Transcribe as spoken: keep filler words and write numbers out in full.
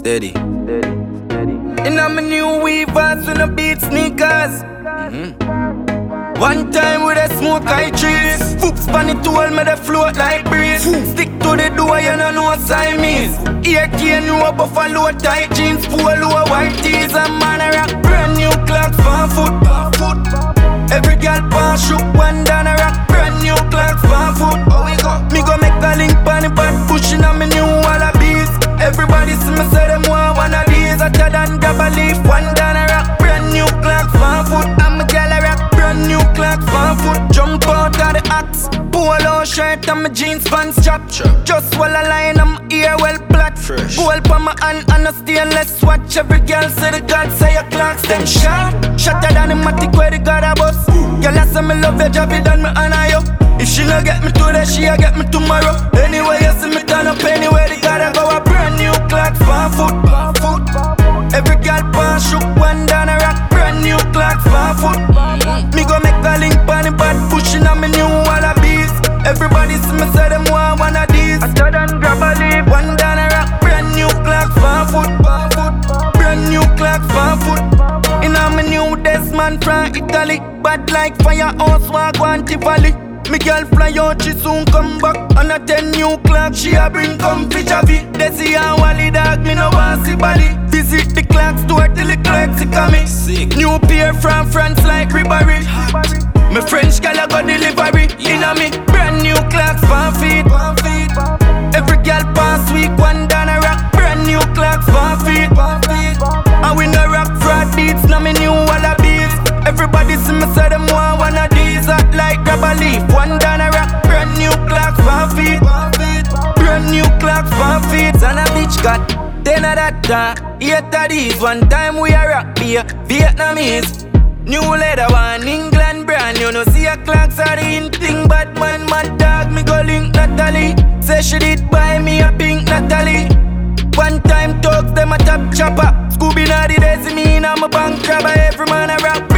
Steady. And I'm a new weavers with no beat sneakers. Mm-hmm. One time with a smoke I trees. Foops pan it to hold me the float like breeze. Stick to the door, you don't know Siamese. Ear cane, you a buffalo tight jeans. Polo white tees and man a rock. Brand new clocks, fan foot. Every girl pan shook one down a rock. Brand new clocks, fan foot. Oh, we go. Me go make a link pan the pad pushing on me new wallabies. Everybody see me say them want one of these. Hotter than grab a leaf, one down a rock. Brand new clocks, fan foot. I'm a gal a rock. Brand new clocks, fan foot. Jump out of the axe. Polo shirt and my jeans pants chop. Just while I line, I'm ear well flat. Gold pa my hand and a stainless watch. Every girl say the God say your clocks them sharp. Shatter than the matic where the God a bust. Girl I say me love your job, it done me honor you. If she no get me today, she'll get me tomorrow. Anyway you see me turn up anywhere the God a go. A brand new clocks, fan foot. Every girl pan shook one down a rock. Brand new clocks, fan foot. Me go make a link pan the pad pushing on me new wallabies. Everybody see me say them want one of these. Hotter than grab a leaf, one down a rock. Brand new clocks, fan foot. Brand new clocks, fan foot. In a me new Desmond from Italy. Bad like firehouse, walk one Tivoli. Me girl fly out, she soon come back. On a ten new clock, she a bring comfy Javi. Desi and Wally dog, me no want see body. Visit the clock store till the clocks see coming. Sick. New pair from France like Ribéry. Me French girl a go delivery. Inna me brand new clocks, fan feet. Every girl pass week, one down a rock. Brand new clocks, fan feet. And we no rock fraud beats, now me new wallabies. Everybody see me say them want one of these. Hot like grab a leaf, one down a rock. Brand new clocks, fan feet. Brand new clocks, fan feet. And a bitch got ten of that time. Eight of these, one time we a rock beer. Vietnamese. New leather one, England brand. You know see a clocks are the in thing. Bad man, mad dog, me go link Natalie. Say she did buy me a pink Natalie. One time talks them a top chopper. Scooby na the desi me in a my bank grabber. Every man a rap.